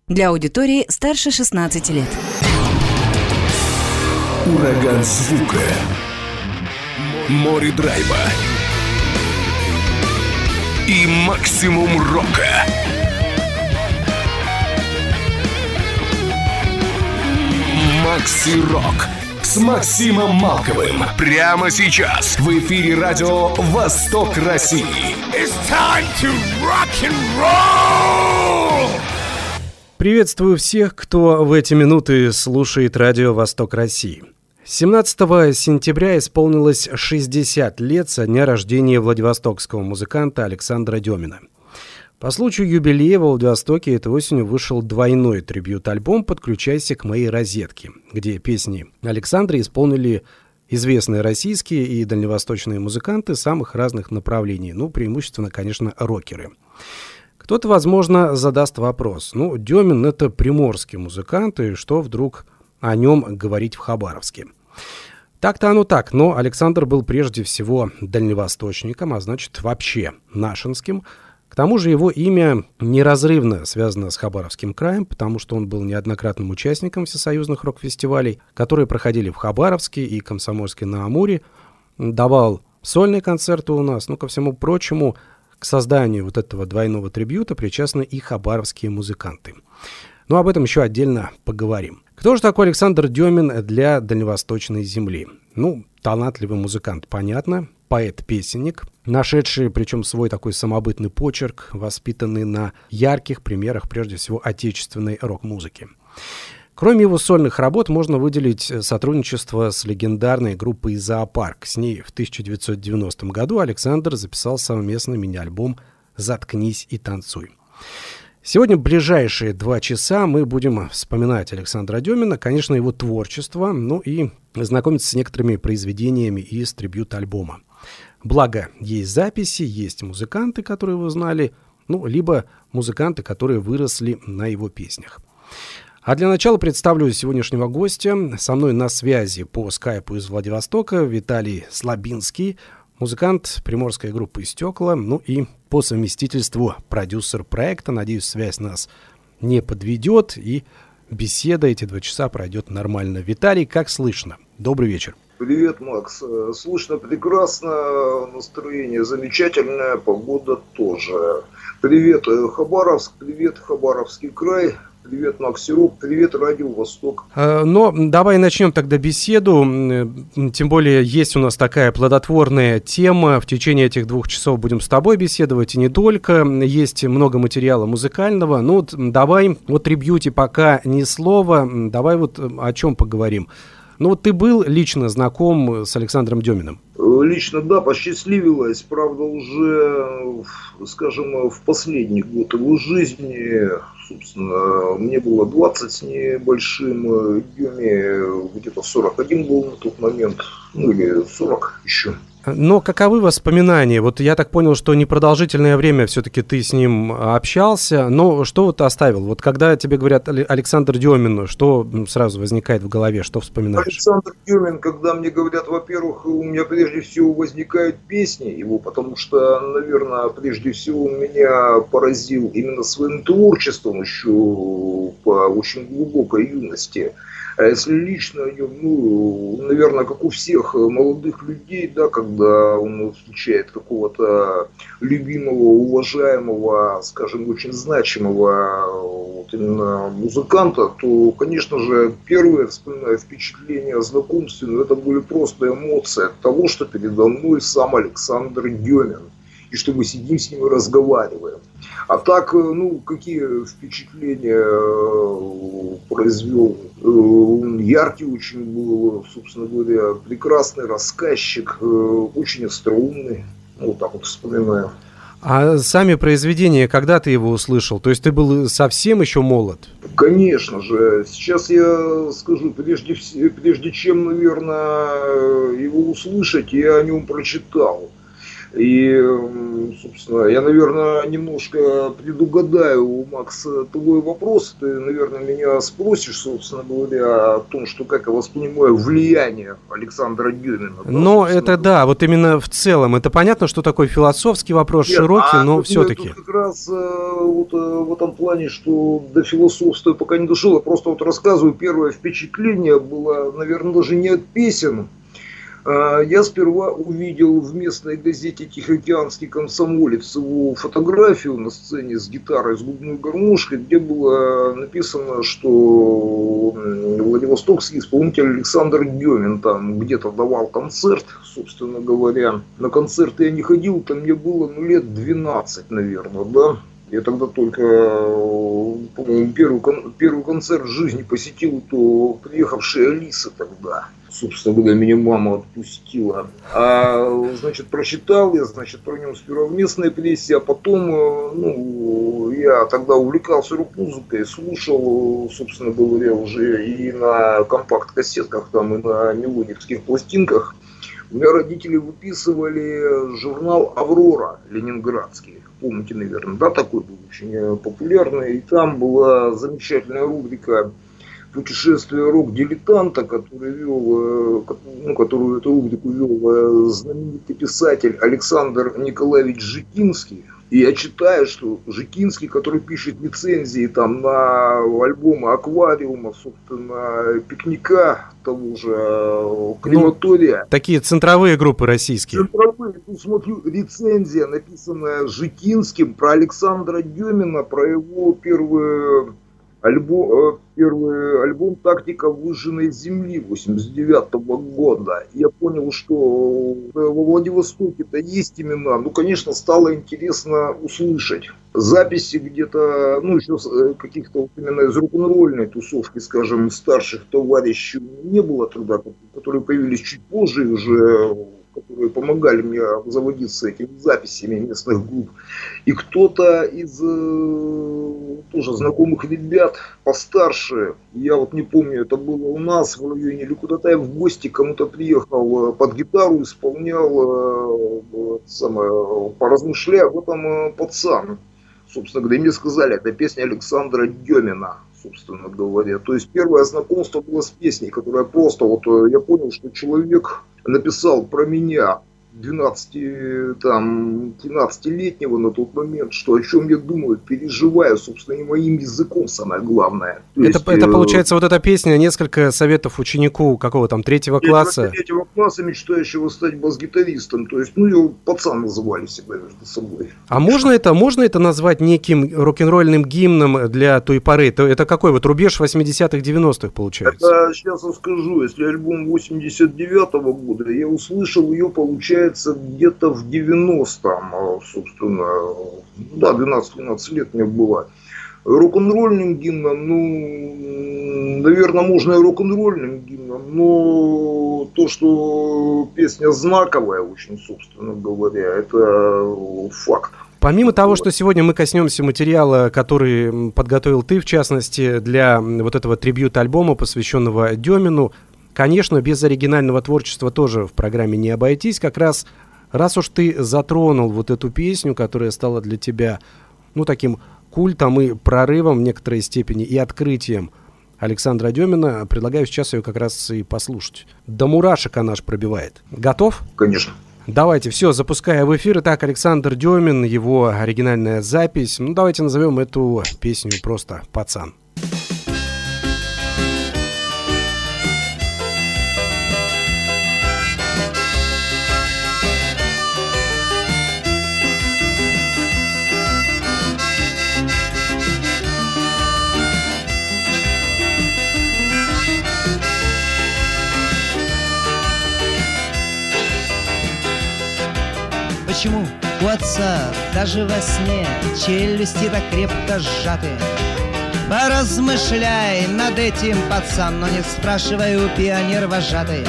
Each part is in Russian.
Для аудитории старше 16 лет. Ураган звука. Море драйва. И максимум рока. Макси Рок с Максимом Малковым. Прямо сейчас в эфире радио «Восток России». It's time to rock and roll! Приветствую всех, кто в эти минуты слушает радио «Восток России». 17 сентября исполнилось 60 лет со дня рождения владивостокского музыканта Александра Дёмина. По случаю юбилея в Владивостоке этой осенью вышел двойной трибьют-альбом «Подключайся к моей розетке», где песни Александра исполнили известные российские и дальневосточные музыканты самых разных направлений, преимущественно, конечно, рокеры. Кто-то, возможно, задаст вопрос. Дёмин — это приморский музыкант, и что вдруг о нем говорить в Хабаровске? Так-то оно так, но Александр был прежде всего дальневосточником, а значит, вообще нашинским. К тому же его имя неразрывно связано с Хабаровским краем, потому что он был неоднократным участником всесоюзных рок-фестивалей, которые проходили в Хабаровске и Комсомольске-на-Амуре, давал сольные концерты у нас. Ко всему прочему, к созданию вот этого двойного трибьюта причастны и хабаровские музыканты. Об этом еще отдельно поговорим. Кто же такой Александр Дёмин для дальневосточной земли? Талантливый музыкант, понятно, поэт-песенник, нашедший, причем свой такой самобытный почерк, воспитанный на ярких примерах, прежде всего, отечественной рок-музыки. Кроме его сольных работ, можно выделить сотрудничество с легендарной группой «Зоопарк». С ней в 1990 году Александр записал совместный мини-альбом «Заткнись и танцуй». Сегодня ближайшие 2 часа мы будем вспоминать Александра Дёмина, конечно, его творчество, и знакомиться с некоторыми произведениями из трибьют-альбома. Благо, есть записи, есть музыканты, которые вы знали, либо музыканты, которые выросли на его песнях. А для начала представлю сегодняшнего гостя. Со мной на связи по скайпу из Владивостока Виталий Слабинский, музыкант приморской группы «Стекла», и по совместительству продюсер проекта. Надеюсь, связь нас не подведет, и беседа эти 2 часа пройдет нормально. Виталий, как слышно? Добрый вечер. Привет, Макс. Слышно прекрасно, настроение замечательное, погода тоже. Привет, Хабаровск, привет, Хабаровский край. Привет, Макси Рок, привет, Радио Восток. Давай начнем тогда беседу. Тем более есть у нас такая плодотворная тема. В течение этих 2 часов будем с тобой беседовать, и не только. Есть много материала музыкального. Давай о трибьюте пока ни слова. Давай о чем поговорим. Ты был лично знаком с Александром Дёминым? Лично, да, посчастливилось. Правда, уже, скажем, в последний год его жизни, собственно, мне было 20 с небольшим, Дёме где-то 41 был на тот момент, или 40 еще. Но каковы воспоминания? Я так понял, что непродолжительное время все-таки ты с ним общался, но что ты оставил? Когда тебе говорят Александр Дёмин, что сразу возникает в голове, что вспоминаешь? Александр Дёмин, когда мне говорят, во-первых, у меня прежде всего возникают песни его, потому что, наверное, прежде всего он меня поразил именно своим творчеством еще по очень глубокой юности. А если лично о нем, наверное, как у всех молодых людей, да, когда он встречает какого-то любимого, уважаемого, скажем, очень значимого именно музыканта, то, конечно же, первое, вспоминая впечатление о знакомстве, это были просто эмоции от того, что передо мной сам Александр Дёмин, и что мы сидим с ним и разговариваем. А так, какие впечатления произвел? Он яркий очень был, собственно говоря, прекрасный рассказчик, очень остроумный, так вспоминаю. А сами произведения, когда ты его услышал? То есть ты был совсем еще молод? Конечно же. Сейчас я скажу, прежде чем, наверное, его услышать, я о нем прочитал. И, собственно, я, наверное, немножко предугадаю, Макс, твой вопрос. Ты, наверное, меня спросишь, собственно говоря, о том, что как я воспринимаю влияние Александра Дюмина. Но это да, вот именно в целом. Это понятно, что такой философский вопрос, широкий, но все-таки. Тут как раз вот в этом плане, что до философства пока не дошел, я просто вот рассказываю, первое впечатление было, наверное, даже не от песен. Я сперва увидел в местной газете «Тихоокеанский комсомолец» его фотографию на сцене с гитарой, с губной гармошкой, где было написано, что владивостокский исполнитель Александр Дюмин там где-то давал концерт, собственно говоря. На концерты я не ходил, там мне было лет 12, наверное, да. Я тогда только, по-моему, первый концерт в жизни посетил, то приехавшая Алиса тогда. Собственно говоря, меня мама отпустила. Значит, прочитал я, про него сперва в местной прессе, а потом, я тогда увлекался рок-музыкой, слушал, собственно говоря, уже и на компакт-кассетках, там, и на мелодических пластинках. У меня родители выписывали журнал «Аврора» ленинградский. Помните, наверное, да, такой был очень популярный. И там была замечательная рубрика «Путешествие рок-дилетанта», которую эту рубрику вел знаменитый писатель Александр Николаевич Жикинский. И я читаю, что Жикинский, который пишет рецензии там на альбомы «Аквариума», собственно, «Пикника», того же «Крематория». Такие центровые группы российские. Центровые. Тут смотрю, рецензия, написанная Жикинским про Александра Дюмина, про его первый альбом «Тактика выжженной земли» 89 года. Я понял, что во Владивостоке-то есть имена. Конечно, стало интересно услышать записи где-то, еще каких-то вот именно из рок-н-ролльной тусовки, скажем, старших товарищей не было тогда, которые появились чуть позже уже, которые помогали мне заводиться этими записями местных групп. И кто-то из тоже знакомых ребят постарше, я вот не помню, это было у нас в районе или куда-то я в гости кому-то приехал, под гитару исполнял, поразмышляя, вот там пацан, собственно говоря, мне сказали, это песня Александра Дюмина, собственно говоря. То есть первое знакомство было с песней, которая просто, я понял, что человек написал про меня 13-летнего на тот момент, что о чем я думаю, переживаю, собственно, и моим языком самое главное. Это получается, вот эта песня, несколько советов ученику какого там, 3-го класса? 3-го класса, мечтающего стать бас-гитаристом. То есть, его пацан называли себя между собой. А можно это назвать неким рок-н-ролльным гимном для той поры? Это какой вот рубеж 80-х, 90-х получается? Это, сейчас расскажу, если альбом 89-го года, я услышал ее, получается, где-то в 90-м, собственно, 12-13 лет мне было. Рок-н-ролльным гимном, наверное, можно и рок-н-ролльным гимном, но то, что песня знаковая очень, собственно говоря, это факт. Помимо того, что сегодня мы коснемся материала, который подготовил ты, в частности, для вот этого трибьют-альбома, посвященного Дюмину, конечно, без оригинального творчества тоже в программе не обойтись. Как раз уж ты затронул вот эту песню, которая стала для тебя, таким культом и прорывом в некоторой степени и открытием Александра Дюмина, предлагаю сейчас ее как раз и послушать. До мурашек она аж пробивает. Готов? Конечно. Давайте, все, запуская в эфир. Итак, Александр Дюмин, его оригинальная запись. Давайте назовем эту песню просто «Пацан». Почему у отца даже во сне челюсти так крепко сжаты? Поразмышляй над этим, пацан, но не спрашивай у пионер-вожатой.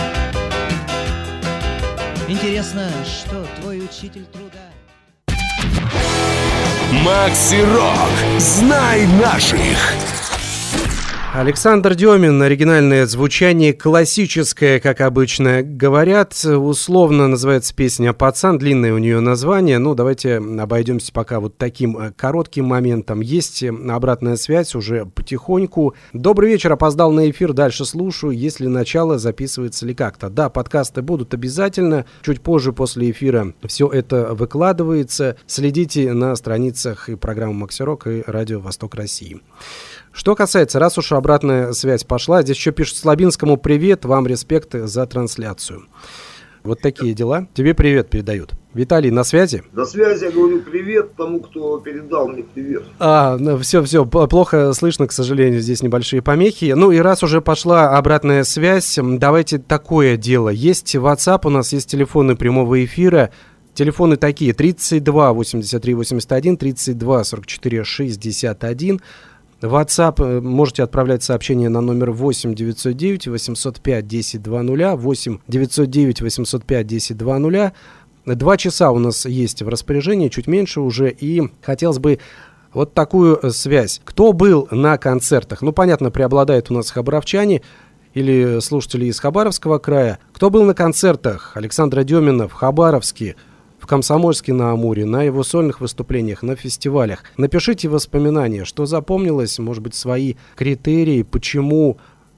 Интересно, что твой учитель труда? Макси Рок. Знай наших. Александр Дёмин, оригинальное звучание, классическое, как обычно говорят, условно называется песня «Пацан», длинное у нее название, давайте обойдемся пока вот таким коротким моментом. Есть обратная связь уже потихоньку. Добрый вечер, опоздал на эфир, дальше слушаю, если начало записывается ли как-то. Да, подкасты будут обязательно, чуть позже после эфира все это выкладывается. Следите на страницах и программы «Макси Рок» и «Радио Восток России». Что касается, раз уж обратная связь пошла, здесь еще пишут Слабинскому: привет, вам респект за трансляцию. Вот такие дела. Тебе привет передают. Виталий, на связи? На связи, я говорю привет тому, кто передал мне привет. Все, плохо слышно, к сожалению, здесь небольшие помехи. И раз уже пошла обратная связь, давайте такое дело. Есть WhatsApp, у нас есть телефоны прямого эфира. Телефоны такие: 32 83 81, 32 44 61. WhatsApp можете отправлять сообщение на номер 8 909 805 10 00, 8 909 805 10 00. 2 часа у нас есть в распоряжении, чуть меньше уже, и хотелось бы вот такую связь. Кто был на концертах? Понятно, преобладают у нас хабаровчане или слушатели из Хабаровского края. Кто был на концертах Александра Дёмина в Хабаровске, в Комсомольске-на-Амуре, на его сольных выступлениях, на фестивалях? Напишите воспоминания, что запомнилось, может быть, свои критерии, почему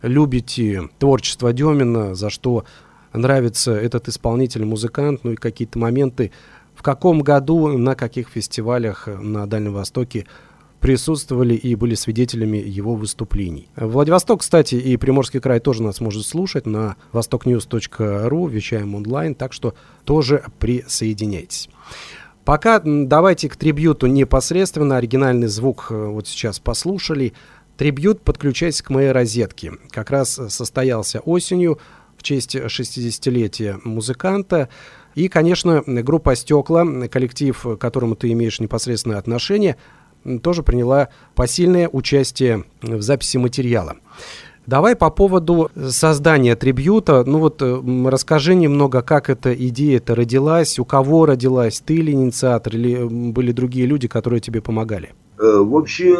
любите творчество Дёмина, за что нравится этот исполнитель, музыкант, и какие-то моменты, в каком году, на каких фестивалях на Дальнем Востоке присутствовали и были свидетелями его выступлений. Владивосток, кстати, и Приморский край тоже нас может слушать на vostoknews.ru, вещаем онлайн, так что тоже присоединяйтесь. Пока давайте к трибьюту непосредственно. Оригинальный звук вот сейчас послушали. Трибьют «Подключайся к моей розетке» как раз состоялся осенью в честь 60-летия музыканта. И, конечно, группа «Стекла», коллектив, к которому ты имеешь непосредственное отношение, тоже приняла посильное участие в записи материала. Давай по поводу создания трибьюта. Расскажи немного, как эта идея-то родилась, у кого родилась, ты ли инициатор, или были другие люди, которые тебе помогали? Вообще,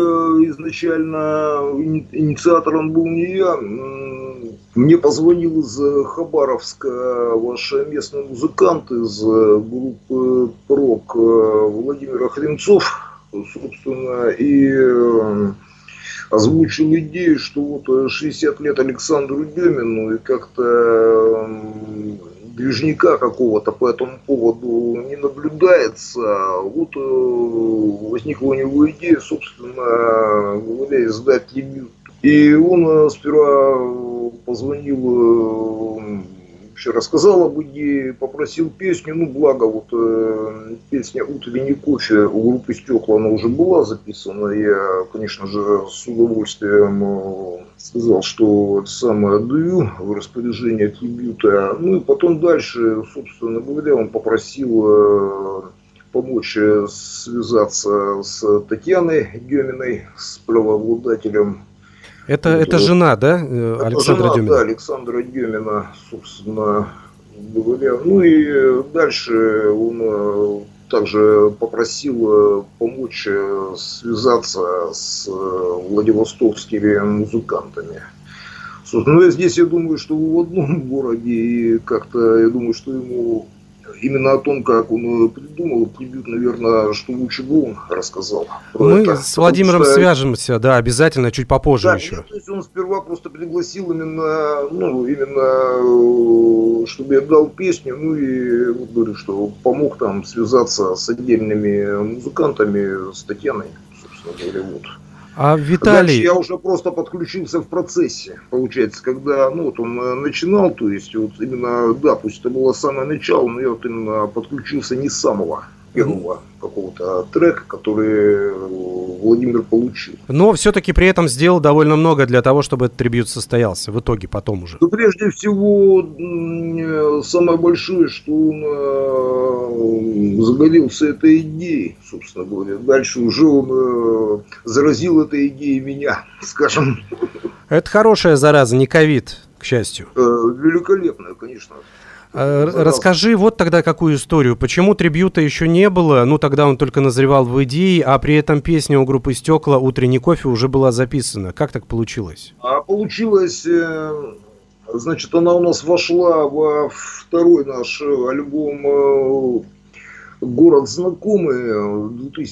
изначально инициатором был не я. Мне позвонил из Хабаровска ваш местный музыкант из группы «Прок» Владимир Хренцов, собственно, и озвучил идею, что 60 лет Александру Дёмину, и как-то движника какого-то по этому поводу не наблюдается. Возникла у него идея, собственно говоря, издать трибьют. И он сперва позвонил, рассказал об идее, попросил песню, благо песня «Утренний кофе» у группы «Стекла», она уже была записана. Я, конечно же, с удовольствием сказал, что это самое отдаю в распоряжение трибьюта. И потом дальше, собственно говоря, он попросил помочь связаться с Татьяной Дёминой, с правообладателем. Это жена, да, Александра Дёмина? Да, Александра Дёмина, собственно говоря. И дальше он также попросил помочь связаться с владивостокскими музыкантами. Собственно, здесь я думаю, что в одном городе, и как-то я думаю, что ему именно о том, как он придумал трибьют, наверное, что лучше бы он рассказал. Мы с Владимиром свяжемся, да, обязательно, чуть попозже еще. То есть он сперва просто пригласил именно, чтобы я дал песню, и говорю, что помог там связаться с отдельными музыкантами, с Татьяной, собственно говоря, А Виталий... Дальше я уже просто подключился в процессе, получается, когда он начинал, то есть именно, да, пусть это было самое начало, но я именно подключился не с самого первого какого-то трека, который Владимир получил. Но все-таки при этом сделал довольно много для того, чтобы этот трибьют состоялся в итоге потом уже. Прежде всего, самое большое, что он загорелся этой идеей, собственно говоря. Дальше уже он заразил этой идеей меня, скажем. Это хорошая зараза, не ковид, к счастью. Великолепная, конечно. Расскажи вот тогда какую историю. Почему трибьюта еще не было? Ну, тогда он только назревал в идее, а при этом песня у группы «Стекла» «Утренний кофе» уже была записана. Как так получилось? Получилось... Значит, она у нас вошла во второй наш альбом «Город знакомый»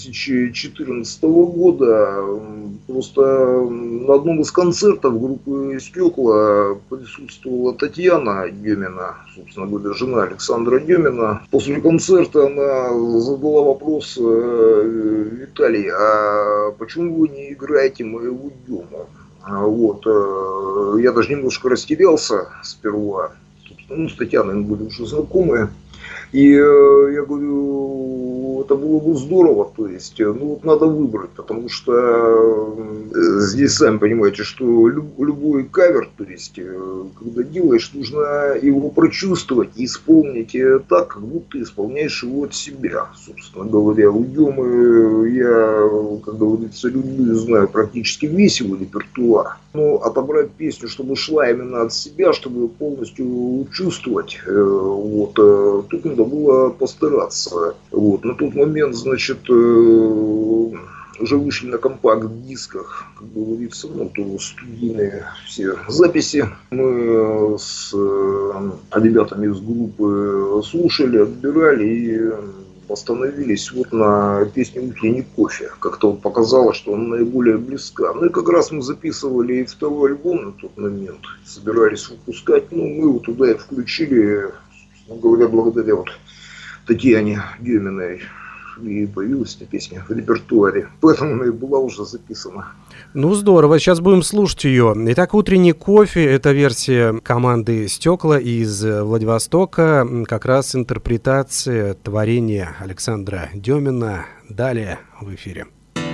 2014 года. Просто на одном из концертов группы «Стекла» присутствовала Татьяна Демина, собственно говоря, жена Александра Демина. После концерта она задала вопрос: Виталий, а почему вы не играете моего Дему? Вот, я даже немножко растерялся сперва. Ну, с Татьяной мы были уже знакомые. И я говорю, это было бы здорово, то есть, ну вот надо выбрать, потому что здесь сами понимаете, что любой кавер, то есть, когда делаешь, нужно его прочувствовать и исполнить так, как будто исполняешь его от себя, собственно говоря. У Демы я, как говорится, люблю и знаю практически весь его репертуар. Но отобрать песню, чтобы шла именно от себя, чтобы ее полностью чувствовать, вот, тут надо было постараться. Вот. На тот момент, значит, уже вышли на компакт-дисках, как говорится, ну, то студийные все записи. Мы с ребятами из группы слушали, отбирали и остановились вот на песне «Утренний кофе». Как-то вот показалось, что она наиболее близка. Ну и как раз мы записывали и второй альбом на тот момент, собирались выпускать. Ну, мы его туда и включили, говоря, благодаря вот Татьяне Деминой. И появилась эта песня в репертуаре. Поэтому она и была уже записана. Ну, здорово. Сейчас будем слушать ее. Итак, «Утренний кофе» — это версия команды «Стекла» из Владивостока. Как раз интерпретация творения Александра Демина. Далее в эфире.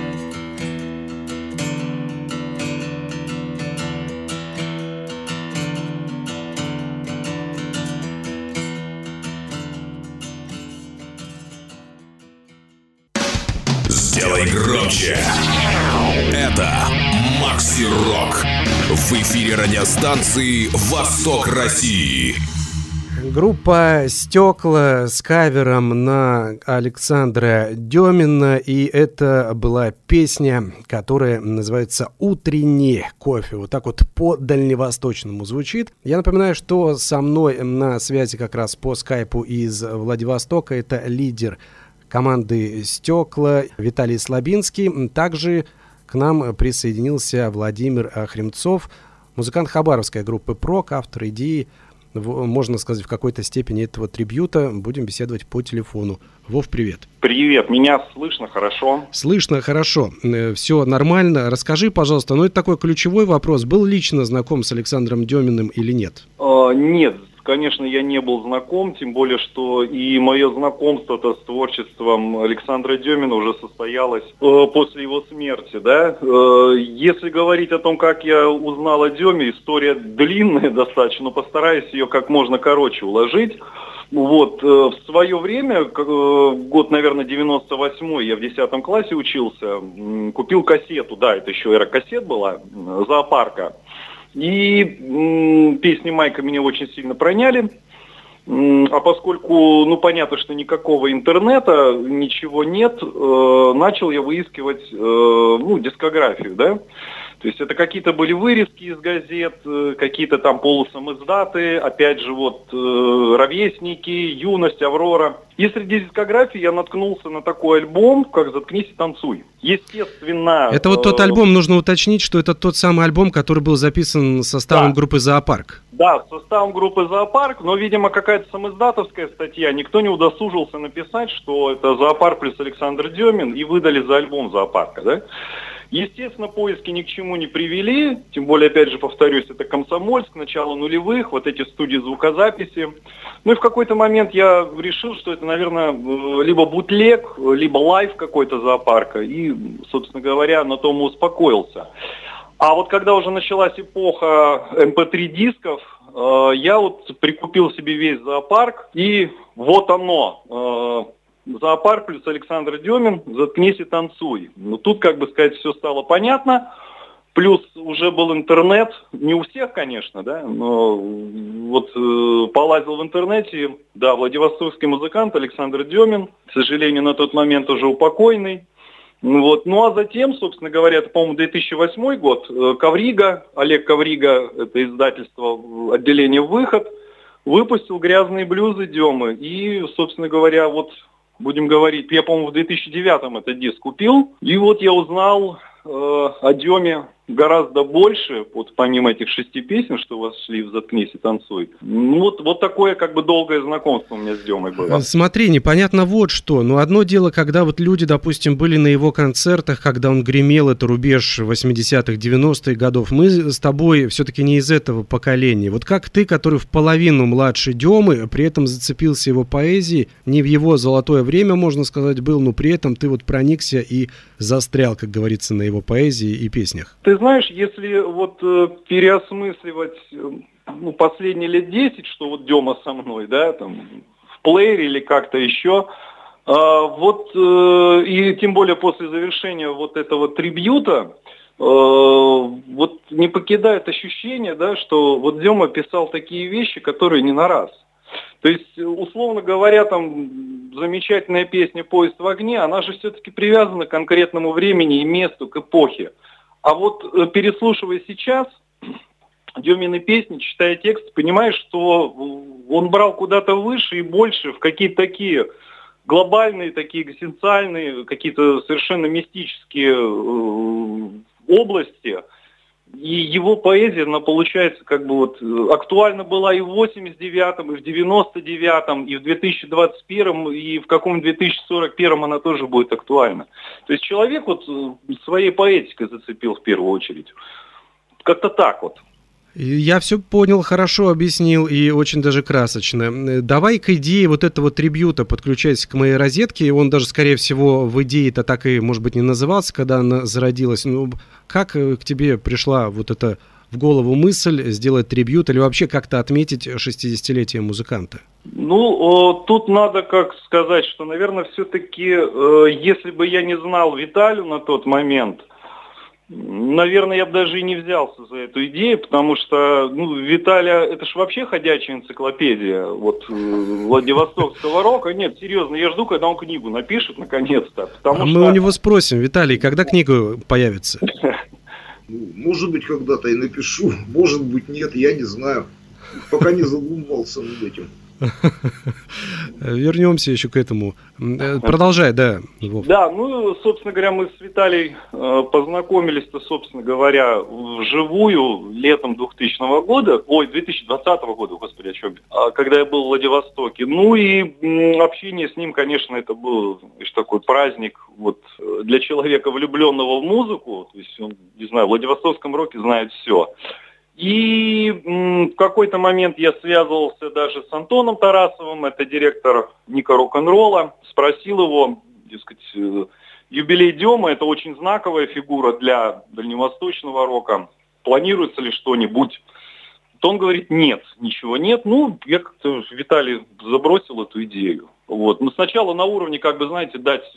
Сделай громче. Это Макси Рок. В эфире радиостанции «Восток России». Группа «Стекла» с кавером на Александра Демина. И это была песня, которая называется «Утренний кофе». Вот так вот по-дальневосточному звучит. Я напоминаю, что со мной на связи как раз по скайпу из Владивостока. Это лидер команды «Стекла» Виталий Слабинский. Также к нам присоединился Владимир Хремцов, музыкант хабаровской группы «Прок», автор идеи, можно сказать, в какой-то степени этого трибьюта. Будем беседовать по телефону. Вов, привет. Привет, меня слышно хорошо? Слышно хорошо, все нормально. Расскажи, пожалуйста, это такой ключевой вопрос. Был лично знаком с Александром Деминым или нет? Нет. Конечно, я не был знаком, тем более, что и мое знакомство-то с творчеством Александра Демина уже состоялось после его смерти, да. Если говорить о том, как я узнал о Деме, история длинная достаточно, но постараюсь ее как можно короче уложить. Вот, в свое время, год, наверное, 98-й, я в 10 классе учился, купил кассету, да, это еще эра кассет была, «Зоопарка». И песни Майка меня очень сильно проняли. А поскольку, понятно, что никакого интернета, ничего нет, начал я выискивать, дискографию, да. То есть это какие-то были вырезки из газет, какие-то там полусамиздаты, опять же «Ровесники», «Юность», «Аврора». И среди дискографии я наткнулся на такой альбом, как «Заткнись и танцуй». Естественно... Это вот тот альбом, нужно уточнить, что это тот самый альбом, который был записан составом группы «Зоопарк». Да, составом группы «Зоопарк», но, видимо, какая-то самиздатовская статья. Никто не удосужился написать, что это «Зоопарк» плюс Александр Демин, и выдали за альбом «Зоопарка», да? Естественно, поиски ни к чему не привели, тем более, опять же, повторюсь, это Комсомольск, начало нулевых, вот эти студии звукозаписи. Ну и в какой-то момент я решил, что это, наверное, либо бутлег, либо лайв какой-то «Зоопарка», и, собственно говоря, на том и успокоился. А вот когда уже началась эпоха MP3 дисков, я прикупил себе весь «Зоопарк», и вот оно... «Зоопарк» плюс Александр Демин, «Заткнись и танцуй». Тут, все стало понятно. Плюс уже был интернет, не у всех, конечно, да, но вот полазил в интернете, да, владивостокский музыкант Александр Демин, к сожалению, на тот момент уже упокойный. Вот. Ну а затем, собственно говоря, это, по-моему, 2008 год, Коврига, Олег Коврига, это издательство, отделение «Выход», выпустил «Грязные блюзы» Демы. И, собственно говоря, вот будем говорить, я, по-моему, в 2009-м этот диск купил, и вот я узнал о Деме гораздо больше, вот помимо этих 6 песен, что у вас шли в «Заткнись и танцуй». Вот такое как бы долгое знакомство у меня с Демой было. Смотри, непонятно вот что. Но одно дело, когда вот люди, допустим, были на его концертах, когда он гремел, это рубеж 80-х, 90-х годов. Мы с тобой все-таки не из этого поколения. Вот как ты, который в половину младше Демы, при этом зацепился его поэзией, не в его золотое время, можно сказать, был, но при этом ты вот проникся и застрял, как говорится, на его поэзии и песнях. Ты знаешь, если вот переосмысливать последние лет 10, что вот Дема со мной, да, там, в плеере или как-то еще, и тем более после завершения вот этого трибьюта, вот не покидает ощущение, да, что вот Дема писал такие вещи, которые не на раз. То есть, условно говоря, там замечательная песня «Поезд в огне», она же все-таки привязана к конкретному времени и месту, к эпохе. А вот переслушивая сейчас Демины песни, читая текст, понимаешь, что он брал куда-то выше и больше, в какие-то такие глобальные, такие экзистенциальные, какие-то совершенно мистические области. И его поэзия, она, получается, как бы вот актуальна была и в 89-м, и в 99-м, и в 2021-м, и в каком-то 2041-м она тоже будет актуальна. То есть человек вот своей поэтикой зацепил в первую очередь. Как-то так вот. Я все понял, хорошо объяснил и очень даже красочно. Давай к идее вот этого трибьюта подключайся к моей розетке. Он даже, скорее всего, в идее-то так и, может быть, не назывался, когда она зародилась. Ну, как к тебе пришла вот эта в голову мысль сделать трибьют или вообще как-то отметить 60-летие музыканта? Ну, тут надо как сказать, что, наверное, все-таки, если бы я не знал Виталю на тот момент, наверное, я бы даже и не взялся за эту идею, потому что, Виталя, это ж вообще ходячая энциклопедия, вот, владивостокского рока. Нет, серьезно, я жду, когда он книгу напишет, наконец-то. Мы у него спросим, Виталий, когда книга появится? Может быть, когда-то и напишу, может быть, нет, я не знаю. Пока не задумывался над этим. Вернемся еще к этому. Продолжай, да. Вов. Да, собственно говоря, мы с Виталием познакомились-то, собственно говоря, вживую летом 2020 года, господи, о чем я, когда я был в Владивостоке. И общение с ним, конечно, это был такой праздник вот для человека, влюбленного в музыку. То есть он, не знаю, в владивостокском роке знает все. И в какой-то момент я связывался даже с Антоном Тарасовым, это директор Ника Рок-н-ролла, спросил его, дескать, юбилей Демы, это очень знаковая фигура для дальневосточного рока, планируется ли что-нибудь? То он говорит, нет, ничего нет. Я как-то Виталий забросил эту идею. Вот. Но сначала на уровне, дать,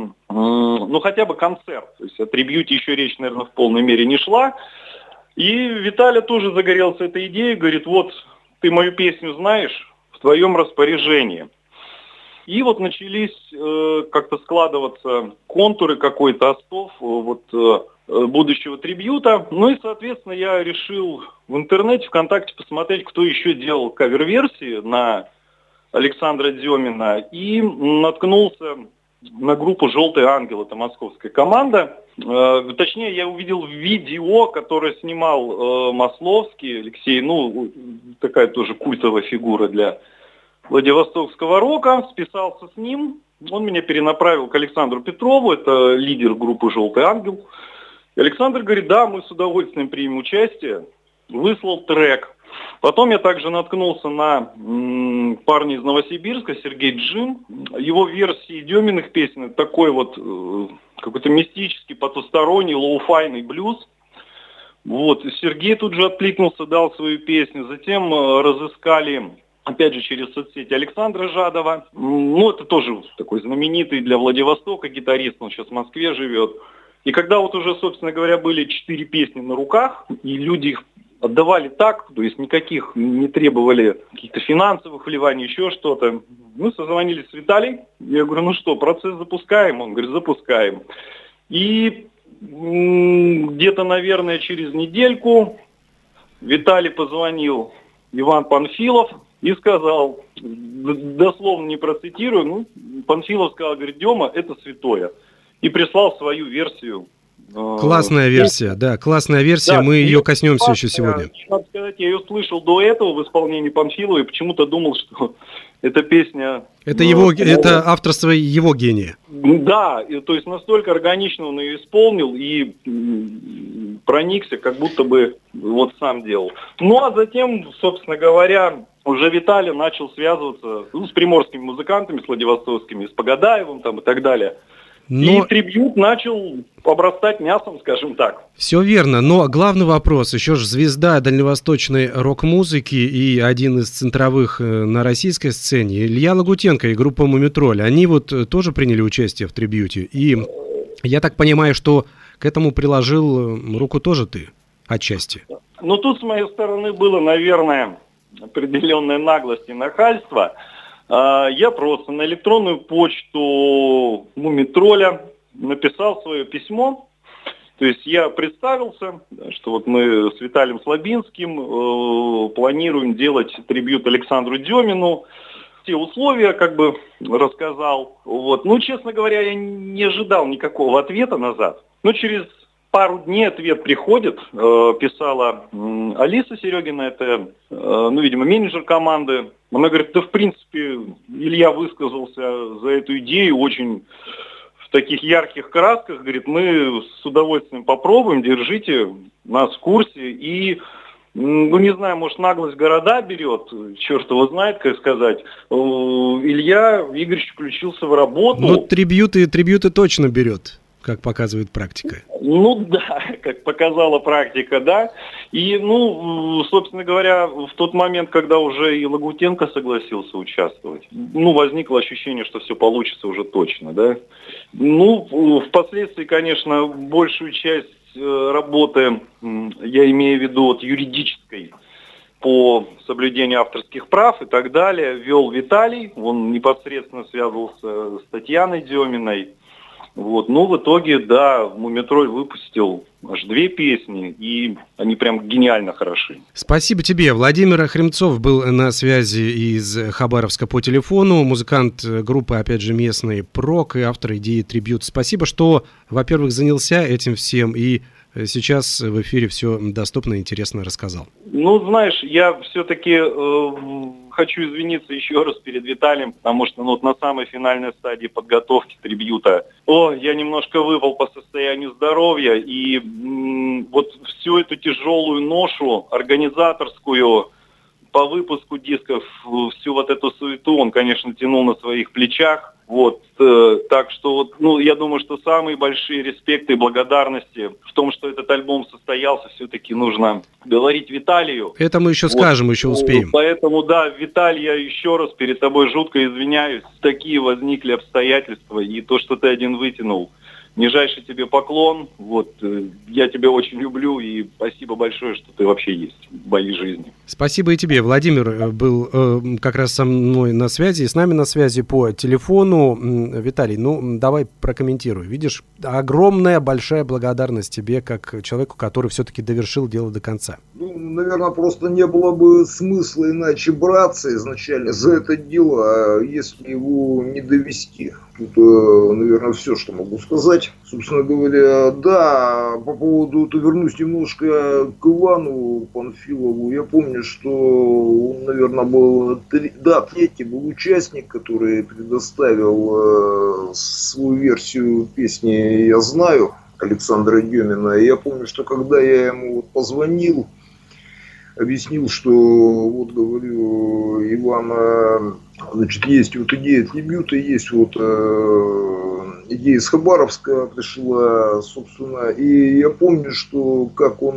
хотя бы концерт, то есть о трибьюте еще речь, наверное, в полной мере не шла. И Виталя тоже загорелся этой идеей, говорит, вот ты мою песню знаешь, в твоем распоряжении. И вот начались как-то складываться контуры, какой-то остов будущего трибьюта. И, соответственно, я решил в интернете, ВКонтакте посмотреть, кто еще делал кавер-версии на Александра Демина. И наткнулся на группу «Желтый ангел», это московская команда. Точнее, я увидел видео, которое снимал Масловский, Алексей, такая тоже культовая фигура для владивостокского рока, списался с ним, он меня перенаправил к Александру Петрову, это лидер группы «Желтый ангел». И Александр говорит, да, мы с удовольствием примем участие, выслал трек. Потом я также наткнулся на парня из Новосибирска, Сергей Джим. Его версии Деминых песен, это такой вот какой-то мистический, потусторонний, лоу-файный блюз. Вот, Сергей тут же откликнулся, дал свою песню. Затем разыскали, опять же, через соцсети Александра Жадова. Это тоже такой знаменитый для Владивостока гитарист, он сейчас в Москве живет. И когда вот уже, собственно говоря, были 4 песни на руках, и люди их отдавали так, то есть никаких не требовали каких-то финансовых вливаний, еще что-то. Мы созвонились с Виталием, я говорю, ну что, процесс запускаем? Он говорит, запускаем. И где-то, наверное, через недельку Виталий позвонил Иван Панфилов и сказал, дословно не процитирую, ну, Панфилов сказал, говорит, Дема, это святое. И прислал свою версию. Классная версия, да, классная версия, да, мы ее коснемся еще сегодня. Надо сказать, я ее слышал до этого в исполнении Панфилова и почему-то думал, что эта песня... Это это авторство его гения. Да, то есть настолько органично он ее исполнил и проникся, как будто бы вот сам делал. Ну, а затем, собственно говоря, уже Виталий начал связываться с приморскими музыкантами, с владивостокскими, с Погадаевым там, и так далее. И трибьют начал обрастать мясом, скажем так. Все верно, но главный вопрос, еще же звезда дальневосточной рок-музыки и один из центровых на российской сцене, Илья Лагутенко и группа «Мумитроль», они вот тоже приняли участие в трибьюте. И я так понимаю, что к этому приложил руку тоже ты, отчасти. Ну, тут с моей стороны было, наверное, определенная наглость и нахальство. Я просто на электронную почту Мумитроля написал свое письмо. То есть я представился, что вот мы с Виталием Слабинским планируем делать трибьют Александру Демину. Все условия как бы рассказал. Вот. Ну, честно говоря, я не ожидал никакого ответа назад. Но через пару дней ответ приходит. Писала Алиса Серегина, это, ну, видимо, менеджер команды. Она говорит, да, в принципе, Илья высказался за эту идею очень в таких ярких красках. Говорит, мы с удовольствием попробуем, держите нас в курсе. И, ну, не знаю, может, наглость города берет, черт его знает, как сказать. Илья Игоревич включился в работу. Ну, трибьюты точно берет, как показывает практика. Ну да, как показала практика, да. И, ну, собственно говоря, в тот момент, когда уже и Лагутенко согласился участвовать, ну, возникло ощущение, что все получится уже точно, да. Ну, впоследствии, конечно, большую часть работы, я имею в виду от юридической, по соблюдению авторских прав и так далее, вел Виталий. Он непосредственно связывался с Татьяной Деминой. Вот. Ну, в итоге, да, Мумитроль выпустил аж 2 песни, и они прям гениально хороши. Спасибо тебе. Владимир Хремцов был на связи из Хабаровска по телефону, музыкант группы, опять же, местной «Прок» и автор идеи «Трибьют». Спасибо, что, во-первых, занялся этим всем, и сейчас в эфире все доступно и интересно рассказал. Ну, знаешь, я все-таки хочу извиниться еще раз перед Виталием, потому что, ну, вот на самой финальной стадии подготовки трибьюта я немножко выпал по состоянию здоровья, и вот всю эту тяжелую ношу организаторскую по выпуску дисков, всю вот эту суету он, конечно, тянул на своих плечах. Вот, так что, вот, ну, я думаю, что самые большие респекты и благодарности в том, что этот альбом состоялся, все-таки нужно говорить Виталию. Это мы еще скажем, еще успеем. Поэтому, да, Виталий, я еще раз перед тобой жутко извиняюсь. Такие возникли обстоятельства, и то, что ты один вытянул. Нижайший тебе поклон. Вот, я тебя очень люблю, и спасибо большое, что ты вообще есть в моей жизни. Спасибо и тебе. Владимир был как раз со мной на связи, с нами на связи по телефону. Виталий, ну, давай прокомментируй. Видишь, огромная, большая благодарность тебе, как человеку, который все-таки довершил дело до конца. Ну, наверное, просто не было бы смысла иначе браться изначально за это дело, если его не довести. Тут, наверное, все, что могу сказать. Собственно говоря, да, по поводу, вернусь немножко к Ивану Панфилову. Я помню, что он, наверное, был третий был участник, который предоставил свою версию песни «Я знаю» Александра Демина. И я помню, что когда я ему позвонил, объяснил, что вот, говорю, Иван, значит, есть вот идея трибьюта, есть вот идея из Хабаровска пришла, собственно, и я помню, что как он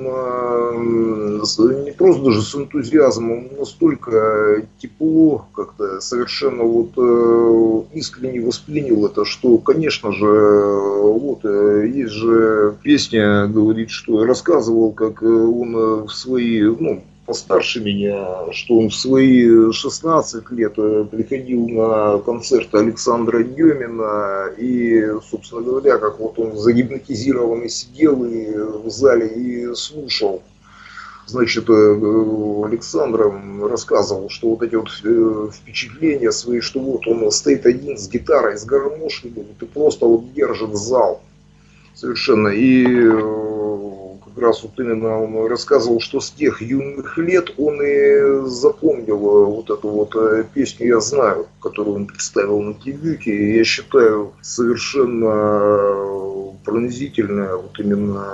не просто даже с энтузиазмом, настолько тепло, как-то совершенно вот искренне воспринял это, что, конечно же, вот, есть же песня, говорит, что рассказывал, как он в свои, ну, постарше меня, что он в свои 16 лет приходил на концерты Александра Дёмина, и, собственно говоря, как вот он загипнотизированный сидел и в зале и слушал. Значит, Александр рассказывал, что вот эти вот впечатления свои, что вот он стоит один с гитарой, с гармошкой, и просто вот держит зал совершенно. И как раз вот именно он рассказывал, что с тех юных лет он и запомнил вот эту вот песню «Я знаю», которую он представил на дебюте. И я считаю, совершенно пронзительная вот именно...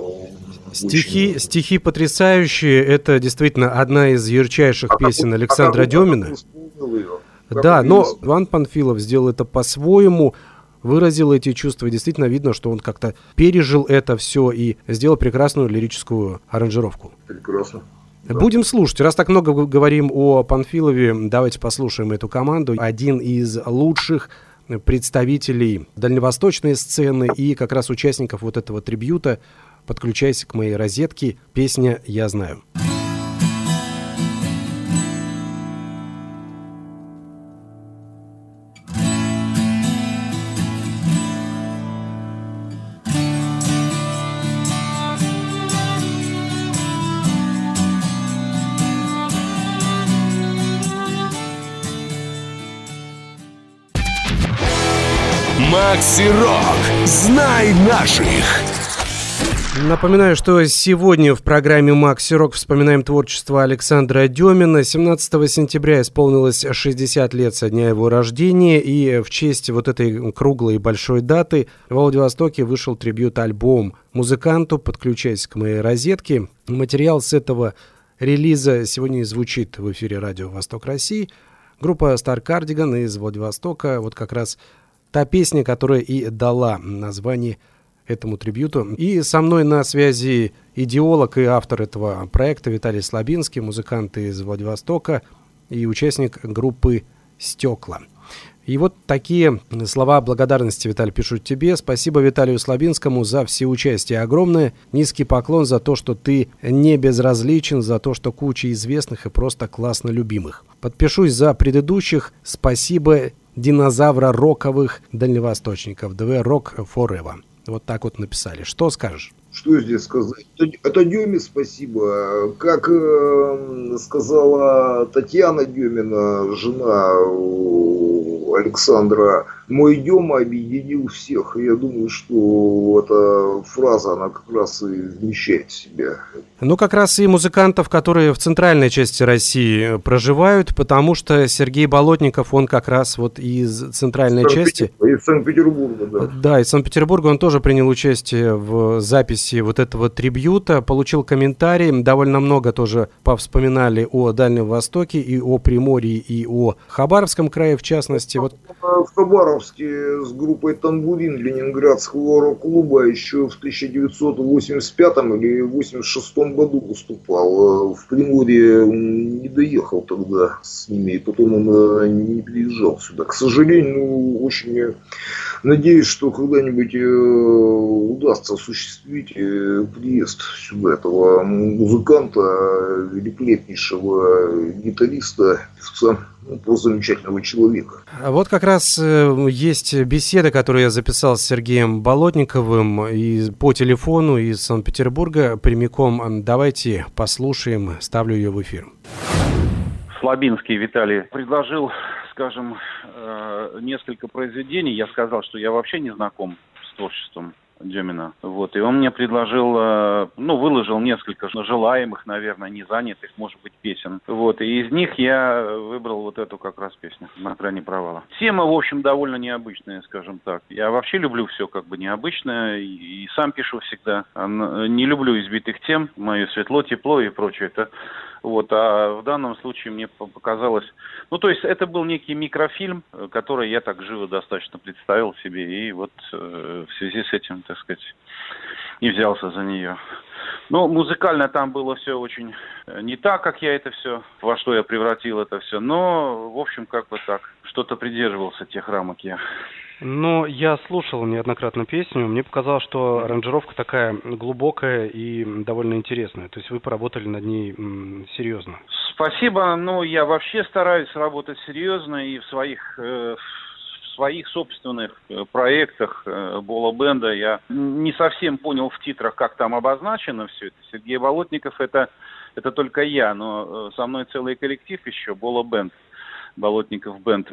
Стихи потрясающие. Это действительно одна из ярчайших песен Александра Дёмина. Да, но Иван Панфилов сделал это по-своему, выразил эти чувства. Действительно видно, что он как-то пережил это все и сделал прекрасную лирическую аранжировку. Прекрасно. Да. Будем слушать. Раз так много говорим о Панфилове, давайте послушаем эту команду. Один из лучших представителей дальневосточной сцены и как раз участников вот этого трибьюта. Подключайся к моей розетке. Песня «Я знаю». Макси Рок. Знай наших. Напоминаю, что сегодня в программе «Макси Рок» вспоминаем творчество Александра Дёмина. 17 сентября исполнилось 60 лет со дня его рождения, и в честь вот этой круглой и большой даты в Владивостоке вышел трибьют-альбом музыканту «Подключайся к моей розетке». Материал с этого релиза сегодня и звучит в эфире радио «Восток России». Группа Star Cardigan из Владивостока, вот как раз та песня, которая и дала название этому трибьюту. И со мной на связи идеолог и автор этого проекта Виталий Слабинский, музыкант из Владивостока и участник группы «Стекла». И вот такие слова благодарности, Виталий, пишут тебе. Спасибо Виталию Слабинскому за всеучастие огромное. Низкий поклон за то, что ты не безразличен, за то, что куча известных и просто классно любимых. Подпишусь за предыдущих. Спасибо динозавра роковых дальневосточников. The Rock Forever. Вот так вот написали. Что скажешь? Что здесь сказать? Это Дёме спасибо. Как сказала Татьяна Дёмина, жена Александра, мой Дёма объединил всех. И я думаю, что эта фраза, она как раз и вмещает в себя. Ну, как раз и музыкантов, которые в центральной части России проживают, потому что Сергей Болотников, он как раз вот из центральной части. Из Санкт-Петербурга, да. Да, из Санкт-Петербурга. Он тоже принял участие в записи вот этого трибьюта, получил комментарии. Довольно много тоже повспоминали о Дальнем Востоке, и о Приморье, и о Хабаровском крае, в частности. Вот. В Хабаровске с группой «Тамбурин» Ленинградского рок-клуба еще в 1985 или 1986 году выступал. В Приморье не доехал тогда с ними, и потом он не приезжал сюда. К сожалению, очень надеюсь, что когда-нибудь удастся осуществить приезд сюда этого музыканта, великолепнейшего гитариста, певца, просто замечательного человека. Вот как раз есть беседа, которую я записал с Сергеем Болотниковым и по телефону из Санкт-Петербурга прямиком. Давайте послушаем, ставлю ее в эфир. Слабинский Виталий предложил, скажем, несколько произведений. Я сказал, что я вообще не знаком с творчеством Дёмина. Вот. И он мне предложил, выложил несколько желаемых, наверное, не занятых, может быть, песен. Вот. И из них я выбрал вот эту как раз песню «На грани провала». Тема, в общем, довольно необычная, скажем так. Я вообще люблю все как бы необычное, и сам пишу всегда. Не люблю избитых тем, мое светло, тепло и прочее. Это вот, а в данном случае мне показалось... то есть это был некий микрофильм, который я так живо достаточно представил себе, и вот в связи с этим, так сказать, и взялся за нее. Музыкально там было все очень не так, как я это все, во что я превратил это все, но, в общем, как бы так, что-то придерживался тех рамок я. Но я слушал неоднократно песню, мне показалось, что аранжировка такая глубокая и довольно интересная. То есть вы поработали над ней серьезно. Спасибо. Ну, я вообще стараюсь работать серьезно и в своих собственных проектах Бола Бенда. Я не совсем понял в титрах, как там обозначено все это. Сергей Болотников это только я, но со мной целый коллектив еще, Бола Бенд. Болотников Бенд.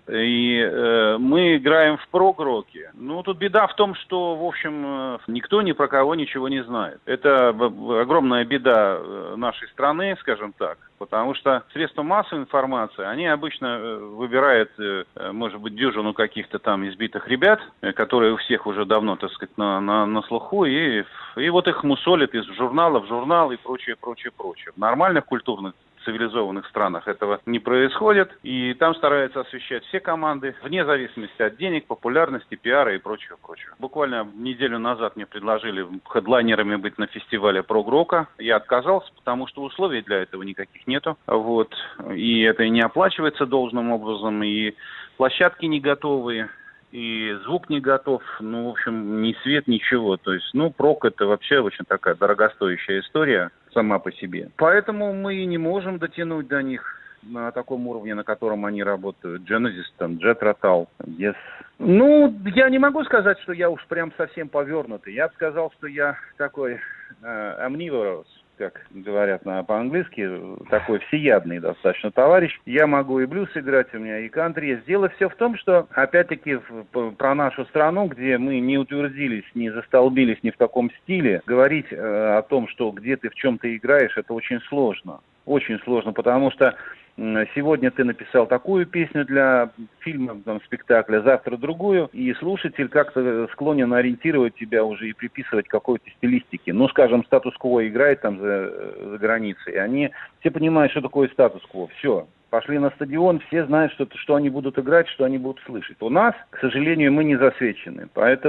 И мы играем в прог-роке. Ну, тут беда в том, что, в общем, никто ни про кого ничего не знает. Это огромная беда нашей страны, скажем так, потому что средства массовой информации, они обычно выбирают, может быть, дюжину каких-то там избитых ребят, которые у всех уже давно, так сказать, на слуху, и вот их мусолят из журнала в журнал и прочее. В нормальных культурных цивилизованных странах этого не происходит, и там стараются освещать все команды, вне зависимости от денег, популярности, пиара и прочего. Буквально неделю назад мне предложили хедлайнерами быть на фестивале прог-рока. Я отказался, потому что условий для этого никаких нету. Вот. И это и не оплачивается должным образом, и площадки не готовые, и звук не готов, ну, в общем, ни свет, ничего. То есть, прог это вообще очень такая дорогостоящая история сама по себе. Поэтому мы не можем дотянуть до них на таком уровне, на котором они работают. Genesis, там, Jet Rotal, Yes. Ну, я не могу сказать, что я уж прям совсем повернутый. Я бы сказал, что я такой omnivorous, как говорят по-английски, такой всеядный достаточно товарищ. Я могу и блюз играть, у меня и кантри есть. Дело все в том, что, опять-таки, про нашу страну, где мы не утвердились, не застолбились ни в таком стиле, говорить о том, что где ты в чем-то играешь, это очень сложно. Очень сложно, потому что сегодня ты написал такую песню для фильма, там, спектакля, завтра другую, и слушатель как-то склонен ориентировать тебя уже и приписывать какой-то стилистике. Ну, скажем, статус-кво играет там за границей, они все понимают, что такое статус-кво. Все. Пошли на стадион, все знают, что они будут играть, что они будут слышать. У нас, к сожалению, мы не засвечены.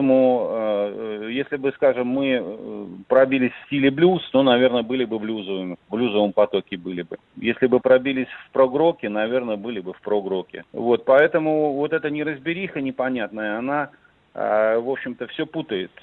Поэтому, если бы, скажем, мы пробились в стиле блюз, то, наверное, были бы в блюзовом потоке были бы. Если бы пробились в прог-роке, наверное, были бы в прог-роке. Вот, поэтому вот эта неразбериха непонятная, она, в общем-то, все путает.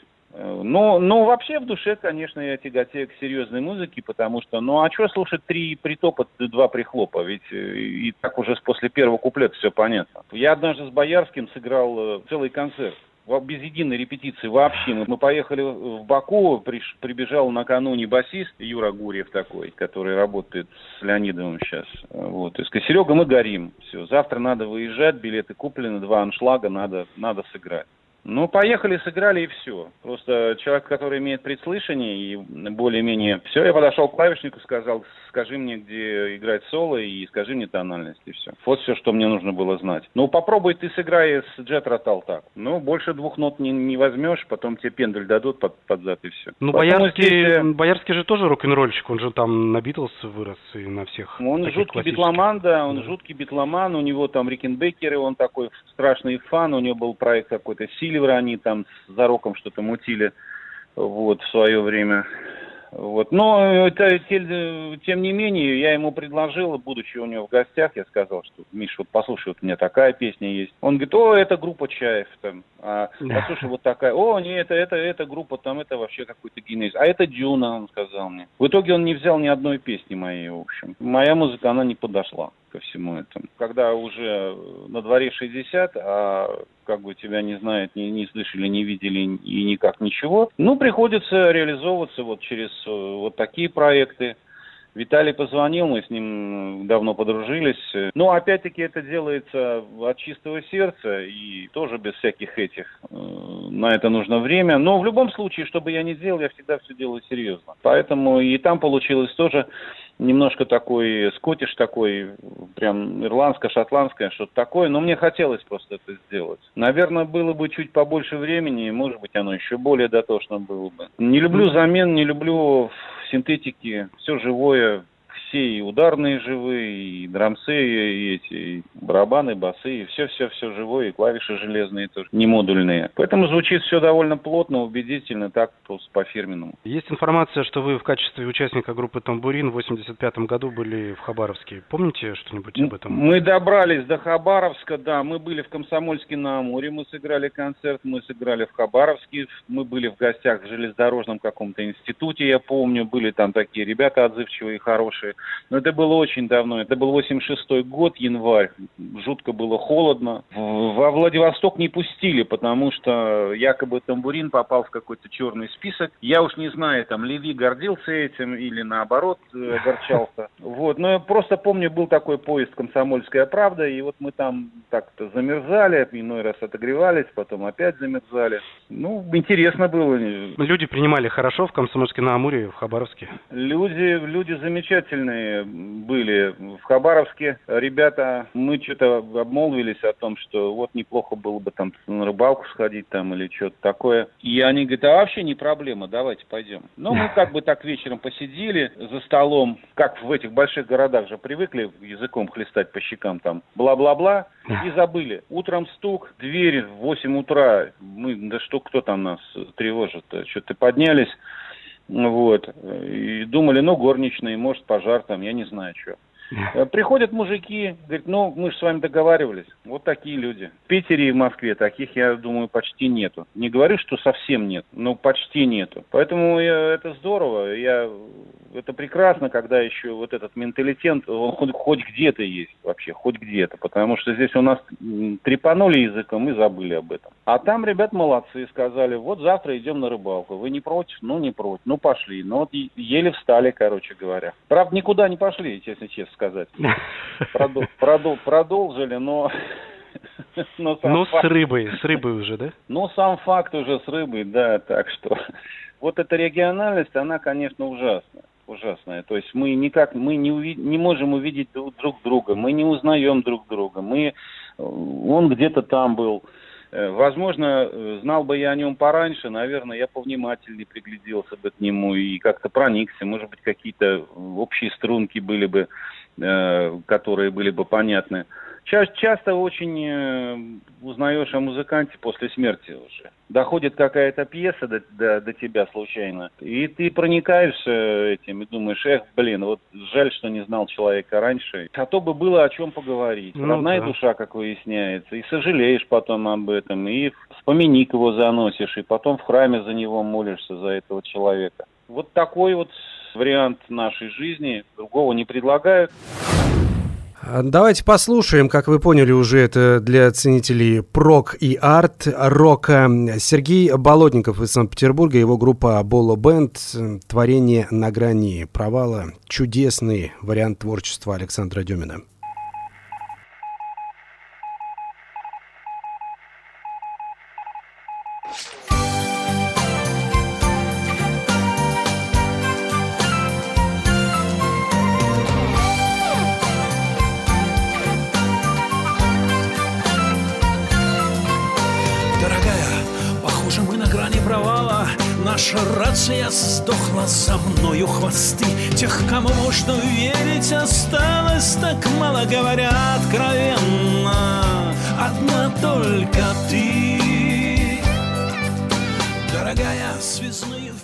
Но вообще в душе, конечно, я тяготею к серьезной музыке, потому что, а что слушать 3 притопа, 2 прихлопа, ведь и так уже после первого куплета все понятно. Я однажды с Боярским сыграл целый концерт, без единой репетиции вообще. Мы поехали в Баку, прибежал накануне басист Юра Гурьев такой, который работает с Леонидовым сейчас. Вот. И сказал: Серега, мы горим, все, завтра надо выезжать, билеты куплены, 2 аншлага, надо сыграть. Поехали, сыграли и все. Просто человек, который имеет предслышание и более-менее... Все, я подошел к клавишнику, сказал: скажи мне, где играть соло, и скажи мне тональность, и все. Вот все, что мне нужно было знать. Попробуй ты сыграй с Jet Rotal так. Больше 2 нот не возьмешь, потом тебе пендель дадут под зад, и все. Боярский же тоже рок-н-ролльщик, он же там на Битлз вырос и на всех. Он жуткий битломан, да, жуткий битломан, у него там Рикенбекеры, он такой страшный фан, у него был проект какой-то Сильвер, они там с Зароком что-то мутили, в свое время. Но тем не менее, я ему предложил, будучи у него в гостях, я сказал, что: Миш, послушай, у меня такая песня есть. Он говорит: это группа Чаев, там, послушай, вот такая. Нет, это группа, там, это вообще какой-то генез. А это Дюна, он сказал мне. В итоге он не взял ни одной песни моей, в общем. Моя музыка, она не подошла ко всему этому. Когда уже на дворе 60, а тебя не знают, не слышали, не видели и никак ничего, приходится реализовываться через такие проекты. Виталий позвонил, мы с ним давно подружились. Опять-таки это делается от чистого сердца и тоже без всяких этих. На это нужно время. Но в любом случае, что бы я ни делал, я всегда все делаю серьезно. Поэтому и там получилось тоже немножко такой скотиш, такой прям ирландско-шотландское, что-то такое. Но мне хотелось просто это сделать. Наверное, было бы чуть побольше времени, и, может быть, оно еще более дотошно было бы. Не люблю замен, не люблю синтетики, все живое, все и ударные живые, и драмсы, и эти, и барабаны, басы, и все живое, и клавиши железные тоже, не модульные. Поэтому звучит все довольно плотно, убедительно, так просто по-фирменному. Есть информация, что вы в качестве участника группы «Тамбурин» в 85 году были в Хабаровске. Помните что-нибудь об этом? Мы добрались до Хабаровска, да, мы были в Комсомольске-на-Амуре, мы сыграли концерт, мы сыграли в Хабаровске, мы были в гостях в железнодорожном каком-то институте, я помню, были там такие ребята отзывчивые и хорошие, но это было очень давно, это был 86-й год, январь, жутко было холодно. Во Владивосток не пустили, потому что якобы «Тамбурин» попал в какой-то черный список. Я уж не знаю, там Леви гордился этим или наоборот огорчался. Вот, но я просто помню, был такой поезд «Комсомольская правда», и вот мы там так-то замерзали, иной раз отогревались, потом опять замерзали. Ну, интересно было. Люди принимали хорошо в Комсомольске-на-Амуре, в Хабаровске? Люди замечательные были. В Хабаровске ребята, мы что-то обмолвились о том, что вот неплохо было бы там на рыбалку сходить там или что-то такое. И они говорят, а вообще не проблема, давайте пойдем. Ну, мы как бы так вечером посидели за столом, как в этих больших городах же привыкли языком хлестать по щекам там, бла-бла-бла, и забыли. Утром стук, дверь в 8 утра, мы, да что, кто там нас тревожит-то, что-то поднялись, вот, и думали, ну, горничные, может, пожар там, я не знаю, что. Приходят мужики, говорят, ну, мы же с вами договаривались. Вот такие люди. В Питере и в Москве таких, я думаю, почти нету. Не говорю, что совсем нет, но почти нету. Поэтому это здорово. Это прекрасно, когда еще вот этот менталитет, он хоть где-то есть вообще, хоть где-то. Потому что здесь у нас трепанули языком и забыли об этом. А там ребят молодцы, сказали, вот завтра идем на рыбалку. Вы не против? Ну, не против. Ну, пошли. Ну, вот еле встали, короче говоря. Правда, никуда не пошли, если честно сказать. Продолжили, но... с рыбой уже, да? Ну, сам факт уже с рыбой, да, так что... Вот эта региональность, она, конечно, ужасная. То есть мы не можем увидеть друг друга, мы не узнаем друг друга, он где-то там был. Возможно, знал бы я о нем пораньше, наверное, я повнимательнее пригляделся бы к нему и как-то проникся. Может быть, какие-то общие струнки были бы, которые были бы понятны. Часто очень узнаешь о музыканте после смерти уже. Доходит какая-то пьеса до тебя случайно, и ты проникаешься этим и думаешь, вот жаль, что не знал человека раньше. А то бы было о чем поговорить. Родная душа, как выясняется, и сожалеешь потом об этом, и вспоминик его заносишь, и потом в храме за него молишься, за этого человека. Вот такой вот вариант нашей жизни, другого не предлагают. Давайте послушаем, как вы поняли уже, это для ценителей прог и рока. Сергей Болотников из Санкт-Петербурга, его группа Боло Бенд, творение на грани провала. Чудесный вариант творчества Александра Дюмина. Наша рация сдохла, за мною хвосты. Тех, кому можно верить, осталось так мало, говоря откровенно. Одна только ты, дорогая, связные